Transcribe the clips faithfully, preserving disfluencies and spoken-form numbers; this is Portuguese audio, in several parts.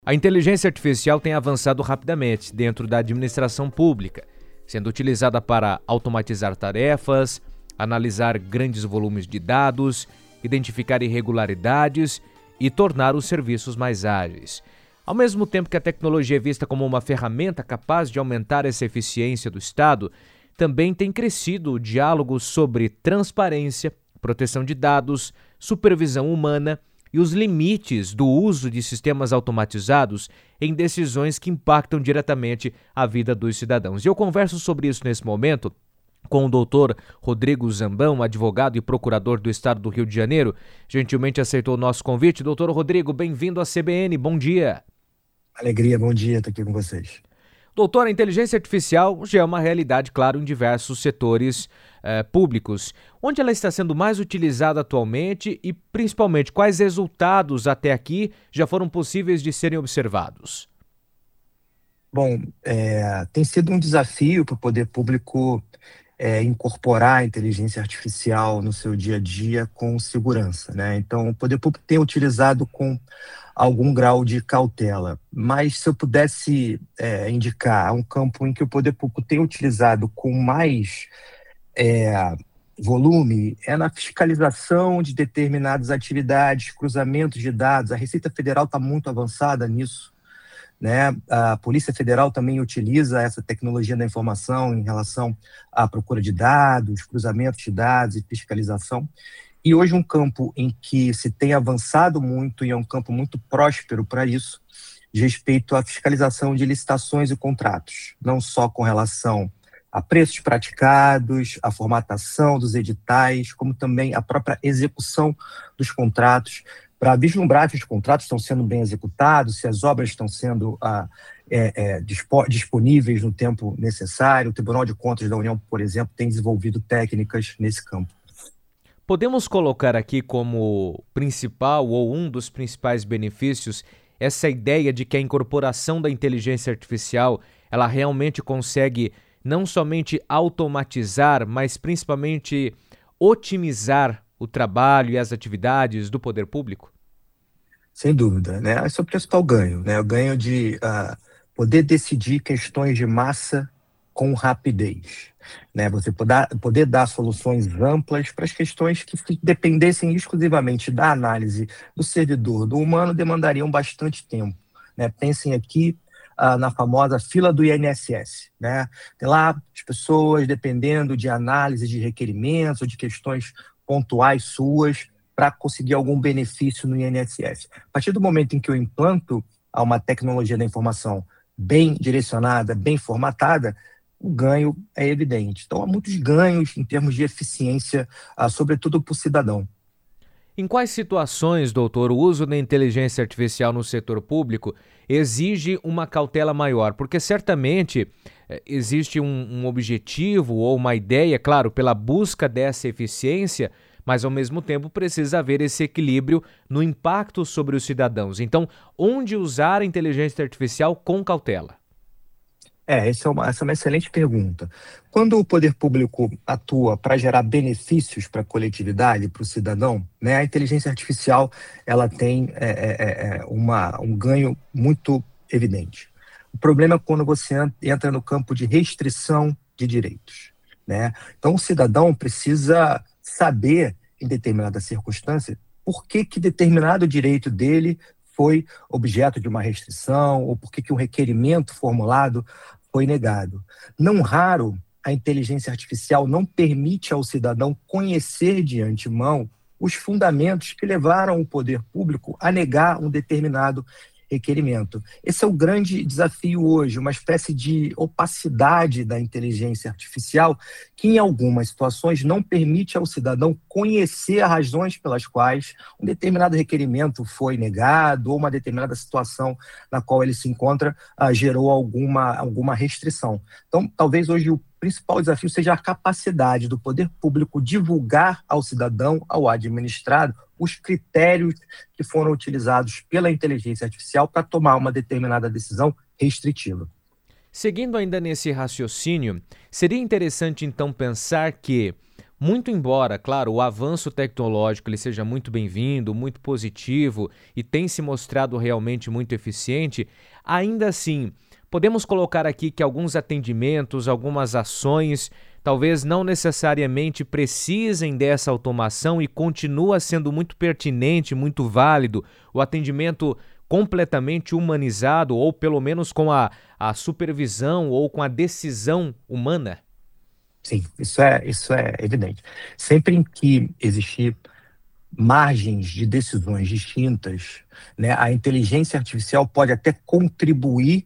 A inteligência artificial tem avançado rapidamente dentro da administração pública, sendo utilizada para automatizar tarefas, analisar grandes volumes de dados, identificar irregularidades e tornar os serviços mais ágeis. Ao mesmo tempo que a tecnologia é vista como uma ferramenta capaz de aumentar essa eficiência do Estado, também tem crescido o diálogo sobre transparência, proteção de dados, supervisão humana e os limites do uso de sistemas automatizados em decisões que impactam diretamente a vida dos cidadãos. E eu converso sobre isso nesse momento com o doutor Rodrigo Zambão, advogado e procurador do Estado do Rio de Janeiro. Gentilmente aceitou o nosso convite. Doutor Rodrigo, bem-vindo à C B N. Bom dia. Alegria, bom dia estar aqui com vocês. Doutor, a inteligência artificial já é uma realidade, claro, em diversos setores eh, públicos. Onde ela está sendo mais utilizada atualmente e, principalmente, quais resultados até aqui já foram possíveis de serem observados? Bom, é, tem sido um desafio para o poder público é, incorporar a inteligência artificial no seu dia a dia com segurança, né? Então, o poder público tem utilizado com algum grau de cautela, mas se eu pudesse é, indicar um campo em que o poder público tem utilizado com mais é, volume, é na fiscalização de determinadas atividades, cruzamentos de dados. A Receita Federal está muito avançada nisso, né? A Polícia Federal também utiliza essa tecnologia da informação em relação à procura de dados, cruzamentos de dados e fiscalização. E hoje um campo em que se tem avançado muito e é um campo muito próspero para isso, de respeito à fiscalização de licitações e contratos, não só com relação a preços praticados, a formatação dos editais, como também a própria execução dos contratos, para vislumbrar se os contratos estão sendo bem executados, se as obras estão sendo ah, é, é, dispo, disponíveis no tempo necessário. O Tribunal de Contas da União, por exemplo, tem desenvolvido técnicas nesse campo. Podemos colocar aqui como principal ou um dos principais benefícios essa ideia de que a incorporação da inteligência artificial ela realmente consegue não somente automatizar, mas principalmente otimizar o trabalho e as atividades do poder público? Sem dúvida, né? Esse é o principal ganho, né? O ganho de uh, poder decidir questões de massa com rapidez, né? Você poder, poder dar soluções amplas para as questões que dependessem exclusivamente da análise do servidor, do humano, demandariam bastante tempo, né? Pensem aqui uh, na famosa fila do I N S S, né? Tem lá as pessoas dependendo de análise de requerimentos ou de questões pontuais suas para conseguir algum benefício no I N S S. A partir do momento em que eu implanto uma tecnologia da informação bem direcionada, bem formatada, o ganho é evidente. Então, há muitos ganhos em termos de eficiência, ah, sobretudo para o cidadão. Em quais situações, doutor, o uso da inteligência artificial no setor público exige uma cautela maior? Porque certamente eh, existe um, um objetivo ou uma ideia, claro, pela busca dessa eficiência, mas ao mesmo tempo precisa haver esse equilíbrio no impacto sobre os cidadãos. Então, onde usar a inteligência artificial com cautela? É, essa é uma, essa é uma excelente pergunta. Quando o poder público atua para gerar benefícios para a coletividade, para o cidadão, né, a inteligência artificial ela tem é, é, é, uma, um ganho muito evidente. O problema é quando você entra no campo de restrição de direitos, né? Então, o cidadão precisa saber, em determinada circunstância, por que, que determinado direito dele foi objeto de uma restrição, ou por que, que um requerimento formulado foi negado. Não raro, a inteligência artificial não permite ao cidadão conhecer de antemão os fundamentos que levaram o poder público a negar um determinado requerimento. Esse é o grande desafio hoje, uma espécie de opacidade da inteligência artificial que, em algumas situações, não permite ao cidadão conhecer as razões pelas quais um determinado requerimento foi negado ou uma determinada situação na qual ele se encontra uh, gerou alguma, alguma restrição. Então, talvez hoje o principal desafio seja a capacidade do poder público divulgar ao cidadão, ao administrado, os critérios que foram utilizados pela inteligência artificial para tomar uma determinada decisão restritiva. Seguindo ainda nesse raciocínio, seria interessante então pensar que Muito embora, claro, o avanço tecnológico ele seja muito bem-vindo, muito positivo e tem se mostrado realmente muito eficiente, ainda assim, podemos colocar aqui que alguns atendimentos, algumas ações, talvez não necessariamente precisem dessa automação e continua sendo muito pertinente, muito válido o atendimento completamente humanizado ou pelo menos com a, a supervisão ou com a decisão humana? Sim, isso é, isso é evidente. Sempre em que existir margens de decisões distintas, né, a inteligência artificial pode até contribuir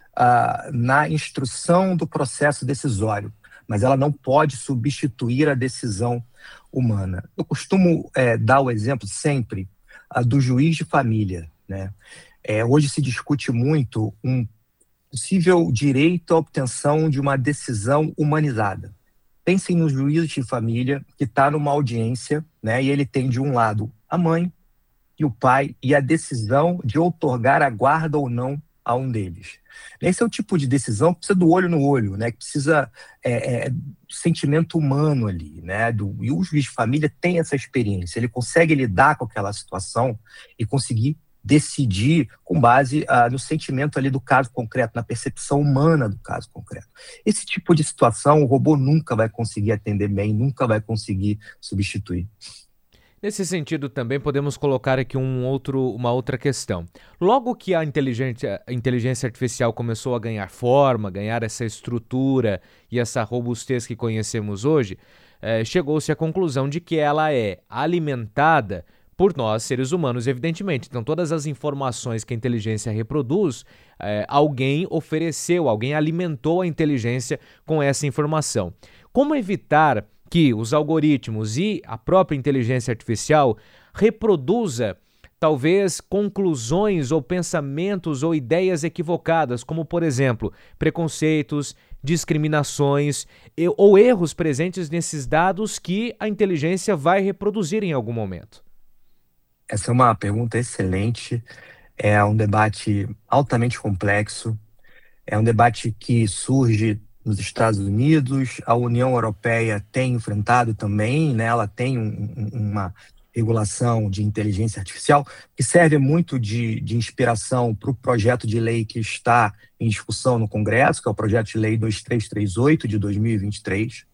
ah, na instrução do processo decisório, mas ela não pode substituir a decisão humana. Eu costumo eh, dar o exemplo sempre ah, do juiz de família, né? Eh, hoje se discute muito um possível direito à obtenção de uma decisão humanizada. Pensem no juiz de família que está numa audiência, né, e ele tem de um lado a mãe e o pai e a decisão de outorgar a guarda ou não a um deles. Esse é o tipo de decisão que precisa do olho no olho, né, que precisa é, é, do sentimento humano ali, né, do, e o juiz de família tem essa experiência, ele consegue lidar com aquela situação e conseguir decidir com base ah, no sentimento ali do caso concreto, na percepção humana do caso concreto. Esse tipo de situação o robô nunca vai conseguir atender bem, nunca vai conseguir substituir. Nesse sentido, também podemos colocar aqui um outro, uma outra questão. Logo que a inteligência, a inteligência artificial começou a ganhar forma, ganhar essa estrutura e essa robustez que conhecemos hoje, eh, chegou-se à conclusão de que ela é alimentada por nós, seres humanos, evidentemente. Então, todas as informações que a inteligência reproduz, eh, alguém ofereceu, alguém alimentou a inteligência com essa informação. Como evitar que os algoritmos e a própria inteligência artificial reproduza, talvez, conclusões ou pensamentos ou ideias equivocadas, como, por exemplo, preconceitos, discriminações e, ou erros presentes nesses dados que a inteligência vai reproduzir em algum momento? Essa é uma pergunta excelente, é um debate altamente complexo, é um debate que surge nos Estados Unidos, a União Europeia tem enfrentado também, né? Ela tem um, um, uma regulação de inteligência artificial que serve muito de, de inspiração para o projeto de lei que está em discussão no Congresso, que é o projeto de lei dois três três oito de dois mil e vinte e três.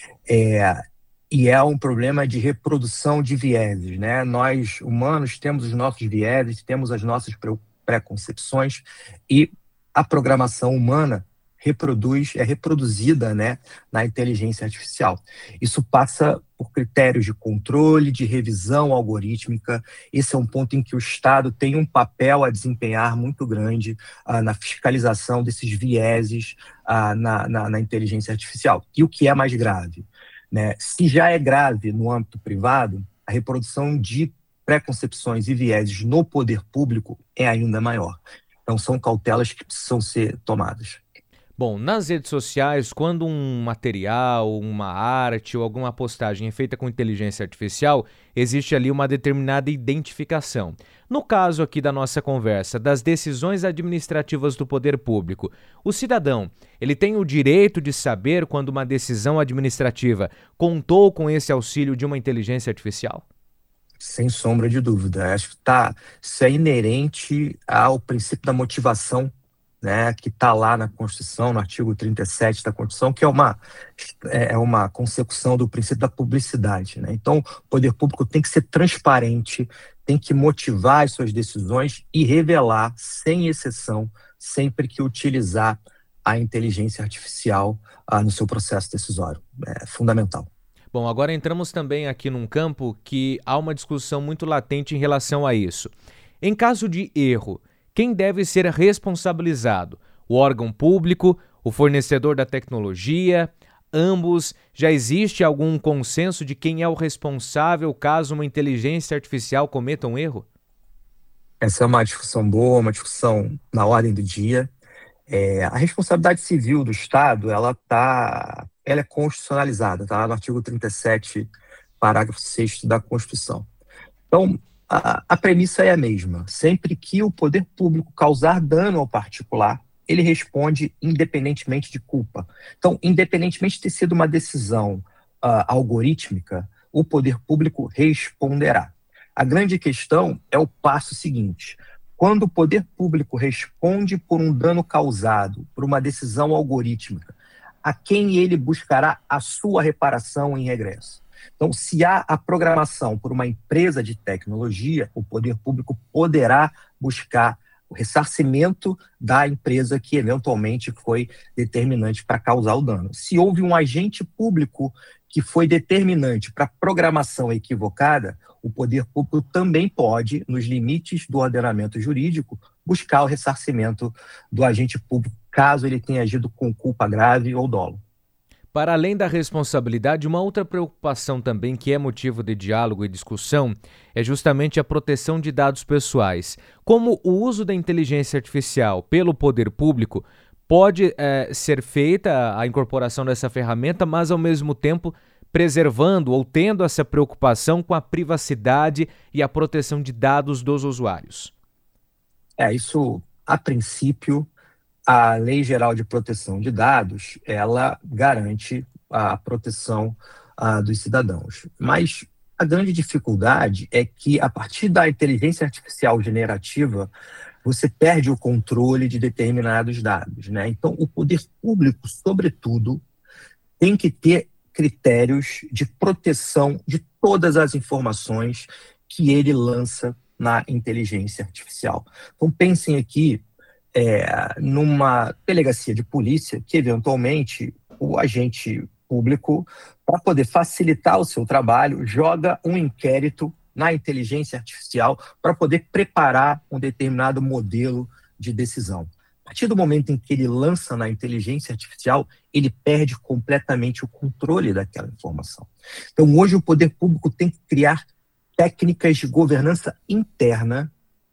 É, E é um problema de reprodução de vieses, né? Nós, humanos, temos os nossos vieses, temos as nossas preconcepções e a programação humana reproduz, é reproduzida, né, na inteligência artificial. Isso passa por critérios de controle, de revisão algorítmica. Esse é um ponto em que o Estado tem um papel a desempenhar muito grande ah, na fiscalização desses vieses ah, na, na, na inteligência artificial. E o que é mais grave? Né? Se já é grave no âmbito privado, a reprodução de preconcepções e vieses no poder público é ainda maior. Então, são cautelas que precisam ser tomadas. Bom, nas redes sociais, quando um material, uma arte ou alguma postagem é feita com inteligência artificial, existe ali uma determinada identificação. No caso aqui da nossa conversa, das decisões administrativas do poder público, o cidadão, ele tem o direito de saber quando uma decisão administrativa contou com esse auxílio de uma inteligência artificial? Sem sombra de dúvida. Acho que tá, isso é inerente ao princípio da motivação, né, que está lá na Constituição, no artigo trinta e sete da Constituição, que é uma, é uma consecução do princípio da publicidade, né? Então, o poder público tem que ser transparente, tem que motivar as suas decisões e revelar, sem exceção, sempre que utilizar a inteligência artificial ah, no seu processo decisório. É fundamental. Bom, agora entramos também aqui num campo que há uma discussão muito latente em relação a isso. Em caso de erro, quem deve ser responsabilizado? O órgão público, o fornecedor da tecnologia, ambos? Já existe algum consenso de quem é o responsável caso uma inteligência artificial cometa um erro? Essa é uma discussão boa, uma discussão na ordem do dia. É, a responsabilidade civil do Estado, ela, tá, ela é constitucionalizada, está lá no artigo trinta e sete, parágrafo sexto da Constituição. Então, A, a premissa é a mesma. Sempre que o poder público causar dano ao particular, ele responde independentemente de culpa. Então, independentemente de ter sido uma decisão algorítmica, o poder público responderá. A grande questão é o passo seguinte. Quando o poder público responde por um dano causado por uma decisão algorítmica, a quem ele buscará a sua reparação em regresso? Então, se há a programação por uma empresa de tecnologia, o poder público poderá buscar o ressarcimento da empresa que eventualmente foi determinante para causar o dano. Se houve um agente público que foi determinante para a programação equivocada, o poder público também pode, nos limites do ordenamento jurídico, buscar o ressarcimento do agente público, caso ele tenha agido com culpa grave ou dolo. Para além da responsabilidade, uma outra preocupação também que é motivo de diálogo e discussão é justamente a proteção de dados pessoais. Como o uso da inteligência artificial pelo poder público pode é, ser feita a incorporação dessa ferramenta, mas ao mesmo tempo preservando ou tendo essa preocupação com a privacidade e a proteção de dados dos usuários? É, isso, a princípio, a Lei Geral de Proteção de Dados, ela garante a proteção uh, dos cidadãos. Mas a grande dificuldade é que, a partir da inteligência artificial generativa, você perde o controle de determinados dados, né? Então, o poder público, sobretudo, tem que ter critérios de proteção de todas as informações que ele lança na inteligência artificial. Então, pensem aqui É, numa delegacia de polícia que, eventualmente, o agente público, para poder facilitar o seu trabalho, joga um inquérito na inteligência artificial para poder preparar um determinado modelo de decisão. A partir do momento em que ele lança na inteligência artificial, ele perde completamente o controle daquela informação. Então, hoje, o poder público tem que criar técnicas de governança interna,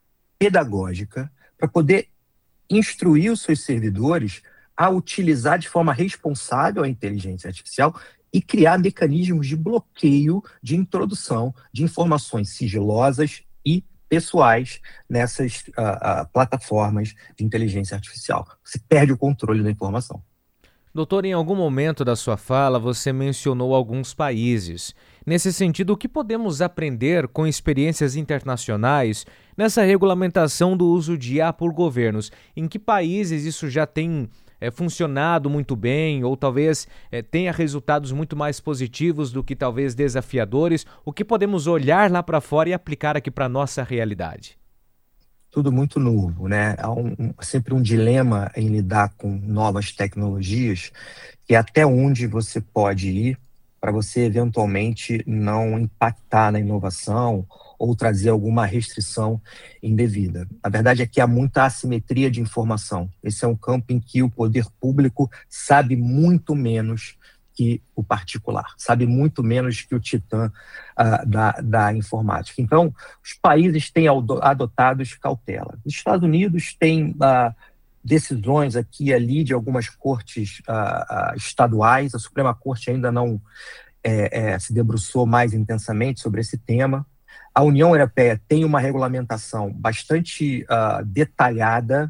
pedagógica, para poder instruir os seus servidores a utilizar de forma responsável a inteligência artificial e criar mecanismos de bloqueio de introdução de informações sigilosas e pessoais nessas uh, uh, plataformas de inteligência artificial. Você perde o controle da informação. Doutor, em algum momento da sua fala, você mencionou alguns países. Nesse sentido, o que podemos aprender com experiências internacionais nessa regulamentação do uso de I A por governos? Em que países isso já tem é, funcionado muito bem ou talvez é, tenha resultados muito mais positivos do que talvez desafiadores? O que podemos olhar lá para fora e aplicar aqui para a nossa realidade? Tudo muito novo, né? Há um, um, sempre um dilema em lidar com novas tecnologias, que é até onde você pode ir para você eventualmente não impactar na inovação ou trazer alguma restrição indevida. A verdade é que há muita assimetria de informação. Esse é um campo em que o poder público sabe muito menos que o particular, sabe muito menos que o titã uh, da, da informática. Então, os países têm adotado cautela. Os Estados Unidos têm uh, decisões aqui e ali de algumas cortes uh, uh, estaduais. A Suprema Corte ainda não é, é, se debruçou mais intensamente sobre esse tema. A União Europeia tem uma regulamentação bastante uh, detalhada,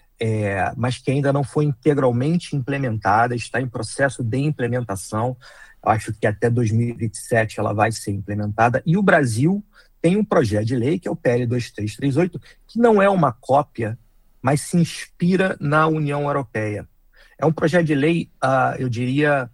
É, mas que ainda não foi integralmente implementada, está em processo de implementação. Eu acho que até dois mil e vinte e sete ela vai ser implementada. E o Brasil tem um projeto de lei, que é o P L dois três três oito, que não é uma cópia, mas se inspira na União Europeia. É um projeto de lei, uh, eu diria,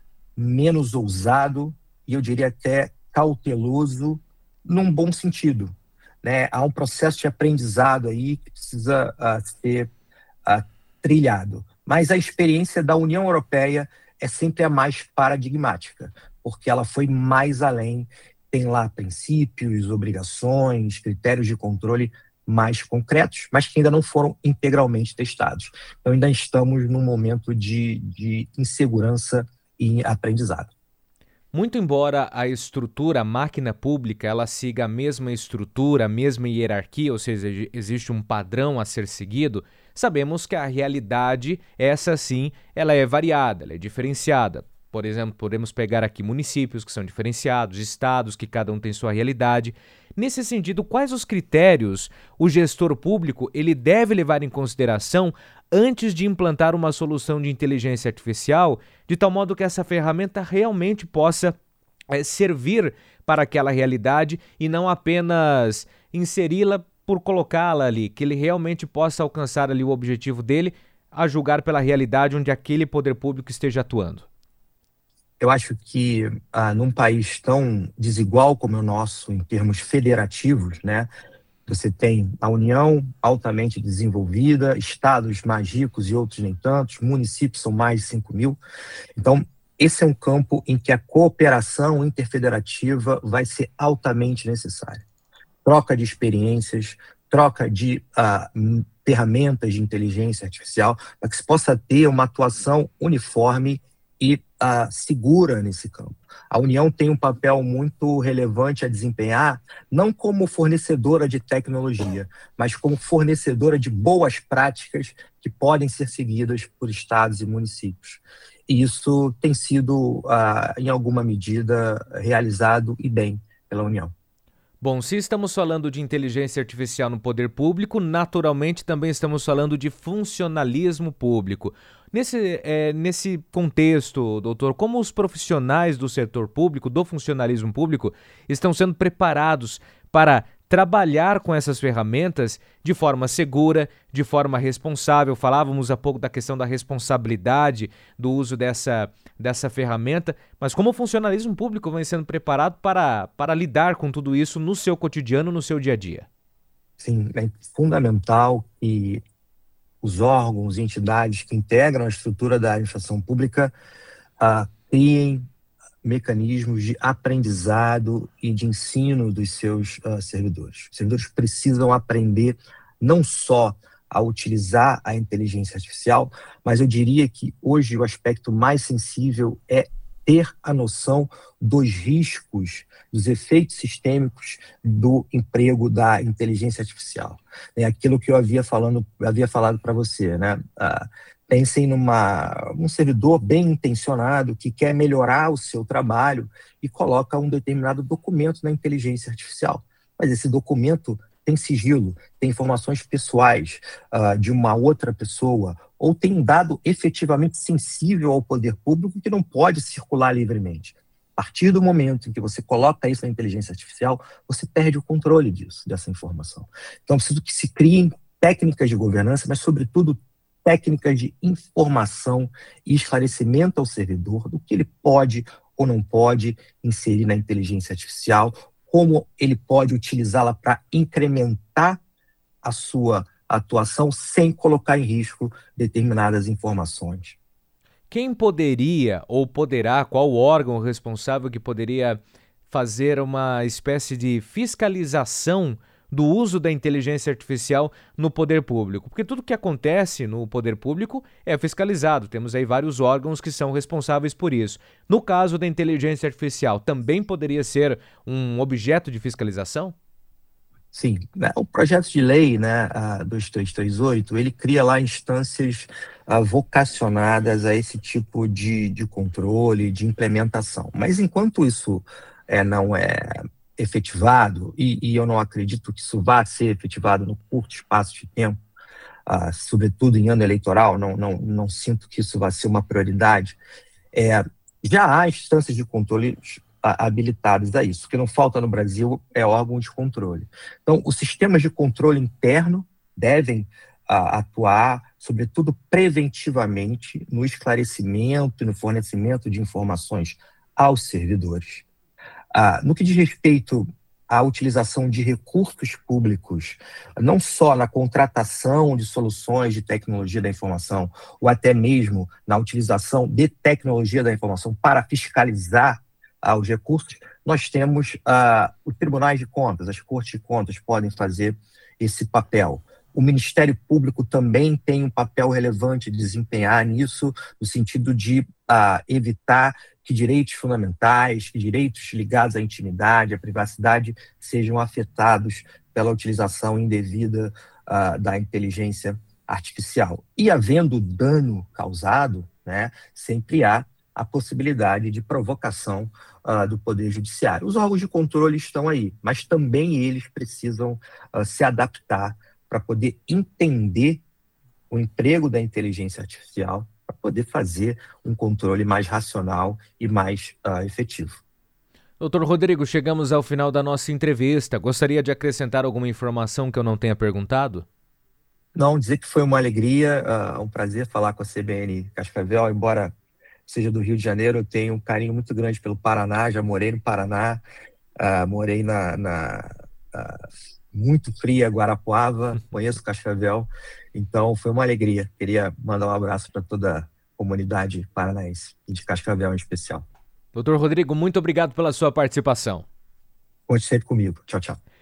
menos ousado e eu diria até cauteloso, num bom sentido, né? Há um processo de aprendizado aí que precisa uh, ser Uh, trilhado. Mas a experiência da União Europeia é sempre a mais paradigmática, porque ela foi mais além, tem lá princípios, obrigações, critérios de controle mais concretos, mas que ainda não foram integralmente testados. Então ainda estamos num momento de, de insegurança e aprendizado. Muito embora a estrutura, a máquina pública, ela siga a mesma estrutura, a mesma hierarquia, ou seja, existe um padrão a ser seguido, sabemos que a realidade, essa sim, ela é variada, ela é diferenciada. Por exemplo, podemos pegar aqui municípios que são diferenciados, estados que cada um tem sua realidade. Nesse sentido, quais os critérios o gestor público ele deve levar em consideração antes de implantar uma solução de inteligência artificial, de tal modo que essa ferramenta realmente possa é, servir para aquela realidade e não apenas inseri-la por colocá-la ali, que ele realmente possa alcançar ali o objetivo dele, a julgar pela realidade onde aquele poder público esteja atuando? Eu acho que ah, num país tão desigual como é o nosso, em termos federativos, né? Você tem a União altamente desenvolvida, estados mais ricos e outros nem tantos, municípios são mais de cinco mil. Então, esse é um campo em que a cooperação interfederativa vai ser altamente necessária. Troca de experiências, troca de uh, ferramentas de inteligência artificial, para que se possa ter uma atuação uniforme e uh, segura nesse campo. A União tem um papel muito relevante a desempenhar, não como fornecedora de tecnologia, mas como fornecedora de boas práticas que podem ser seguidas por estados e municípios. E isso tem sido, uh, em alguma medida, realizado e bem pela União. Bom, se estamos falando de inteligência artificial no poder público, naturalmente também estamos falando de funcionalismo público. Nesse, é, nesse contexto, doutor, como os profissionais do setor público, do funcionalismo público, estão sendo preparados para trabalhar com essas ferramentas de forma segura, de forma responsável? Falávamos há pouco da questão da responsabilidade do uso dessa, dessa ferramenta, mas como o funcionalismo público vem sendo preparado para, para lidar com tudo isso no seu cotidiano, no seu dia a dia? Sim, é fundamental que os órgãos e entidades que integram a estrutura da administração pública ah, criem mecanismos de aprendizado e de ensino dos seus uh, servidores. Os servidores precisam aprender não só a utilizar a inteligência artificial, mas eu diria que hoje o aspecto mais sensível é ter a noção dos riscos, dos efeitos sistêmicos do emprego da inteligência artificial. É aquilo que eu havia, falando, havia falado para você, né? Uh, Pensem numa, num servidor bem intencionado que quer melhorar o seu trabalho e coloca um determinado documento na inteligência artificial. Mas esse documento tem sigilo, tem informações pessoais uh, de uma outra pessoa, ou tem um dado efetivamente sensível ao poder público que não pode circular livremente. A partir do momento em que você coloca isso na inteligência artificial, você perde o controle disso, dessa informação. Então, é preciso que se criem técnicas de governança, mas, sobretudo, técnicas de informação e esclarecimento ao servidor do que ele pode ou não pode inserir na inteligência artificial, como ele pode utilizá-la para incrementar a sua atuação sem colocar em risco determinadas informações. Quem poderia ou poderá, qual órgão responsável que poderia fazer uma espécie de fiscalização do uso da inteligência artificial no poder público? Porque tudo que acontece no poder público é fiscalizado. Temos aí vários órgãos que são responsáveis por isso. No caso da inteligência artificial, também poderia ser um objeto de fiscalização? Sim, né? O projeto de lei, né, a dois mil trezentos e trinta e oito, ele cria lá instâncias ah, vocacionadas a esse tipo de, de controle, de implementação. Mas enquanto isso é, não é efetivado, e, e eu não acredito que isso vá ser efetivado no curto espaço de tempo, ah, sobretudo em ano eleitoral, não, não, não sinto que isso vá ser uma prioridade, é, já há instâncias de controle habilitadas a isso. O que não falta no Brasil é órgão de controle. Então, os sistemas de controle interno devem ah, atuar, sobretudo preventivamente, no esclarecimento e no fornecimento de informações aos servidores. Ah, no que diz respeito à utilização de recursos públicos, não só na contratação de soluções de tecnologia da informação, ou até mesmo na utilização de tecnologia da informação para fiscalizar ah, os recursos, nós temos ah, os tribunais de contas, as cortes de contas podem fazer esse papel. O Ministério Público também tem um papel relevante de desempenhar nisso, no sentido de ah, evitar que direitos fundamentais, que direitos ligados à intimidade, à privacidade, sejam afetados pela utilização indevida uh, da inteligência artificial. E havendo dano causado, né, sempre há a possibilidade de provocação uh, do Poder Judiciário. Os órgãos de controle estão aí, mas também eles precisam uh, se adaptar para poder entender o emprego da inteligência artificial, para poder fazer um controle mais racional e mais uh, efetivo. Doutor Rodrigo, chegamos ao final da nossa entrevista. Gostaria de acrescentar alguma informação que eu não tenha perguntado? Não, dizer que foi uma alegria, uh, um prazer falar com a C B N Cascavel, embora seja do Rio de Janeiro, eu tenho um carinho muito grande pelo Paraná, já morei no Paraná, uh, morei na, na uh, muito fria Guarapuava, conheço Cascavel, então foi uma alegria. Queria mandar um abraço para toda a comunidade paranaense e de Cascavel em especial. Doutor Rodrigo, muito obrigado pela sua participação. Conte sempre comigo. Tchau, tchau.